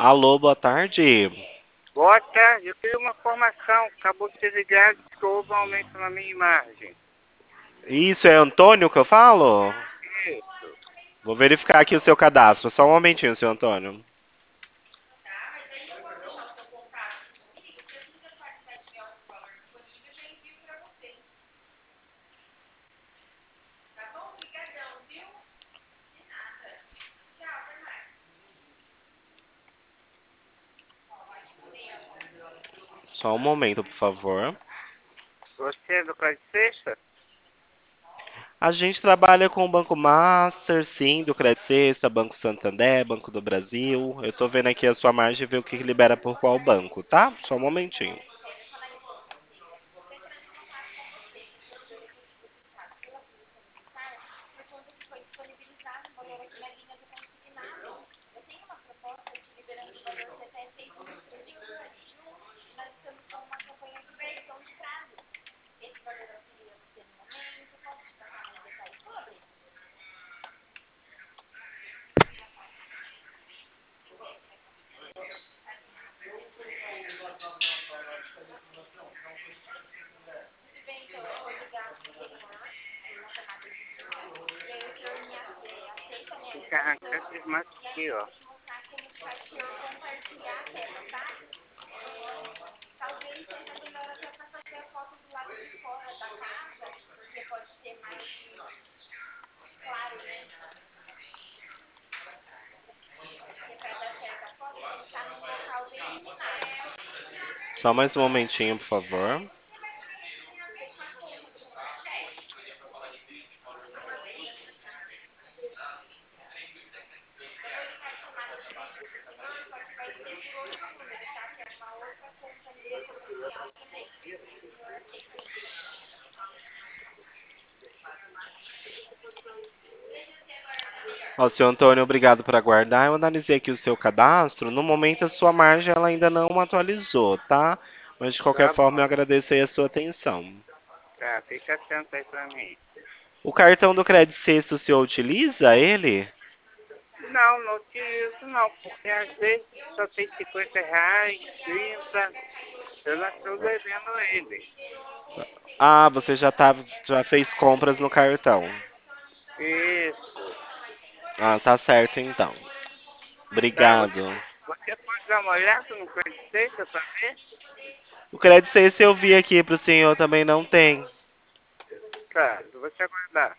Alô, boa tarde. Boa tarde, eu queria uma informação. Acabou de ser ligado que houve um aumento na minha imagem. Isso é Antônio que eu falo? Isso. Vou verificar aqui o seu cadastro. Só um momentinho, seu Antônio. Só um momento, por favor. Você é do Código Sexta? A gente trabalha com o Banco Master, sim, do Credit Sexta, Banco Santander, Banco do Brasil. Eu tô vendo aqui a sua margem e ver o que libera por qual banco, tá? Só um momentinho. Tem que arrancar esses matos aqui, ó. Só mais um momentinho, por favor. Ó, seu Antônio, obrigado por aguardar. Eu analisei aqui o seu cadastro. No momento, a sua margem ela ainda não atualizou, tá? Mas de qualquer Tá forma, bom. eu agradeço aí a sua atenção. Tá, fica atento aí pra mim. O cartão do Credit Sexto, o senhor utiliza ele? Não, não utilizo não, porque às vezes só tem R$ 50, 30. Eu não estou devendo ele. Ah, você já fez compras no cartão. Isso. Ah, tá certo então. Tá, Obrigado. você pode dar uma olhada no Código Sexta pra ver? O Credit Sexto eu vi aqui pro senhor também não tem. Tá, eu vou te aguardar.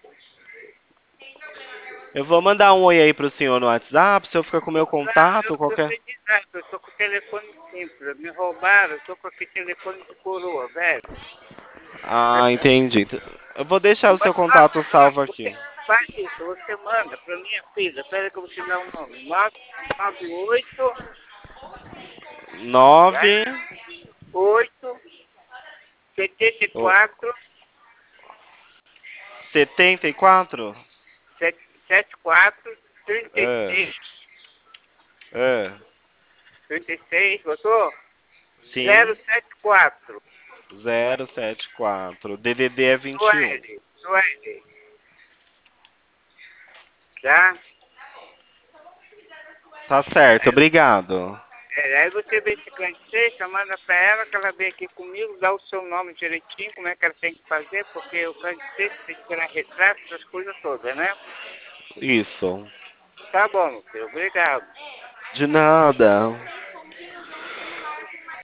Eu vou mandar um oi aí pro senhor no WhatsApp, o senhor fica com o meu Não, eu contato, não qualquer. sei de nada, eu tô com o telefone simples. Me roubaram, eu tô com aquele telefone de coroa, velho. Ah, entendi. Eu vou deixar o seu contato Não, salvo aqui. você faz isso, você manda pra minha filha. Pera que eu vou te dar o nome. 998, Nove 8, 74, 74. 74, É, 36, é. 36, botou? Sim, 074, 074. DDD é 21. Sueli, tá? Tá certo, obrigado. Aí você vê se canseira, manda pra ela que ela vem aqui comigo, dá o seu nome direitinho, como é que ela tem que fazer, porque o canseiro tem que tirar retrato, essas coisas todas, né? Isso. Tá bom, meu filho, obrigado. De nada.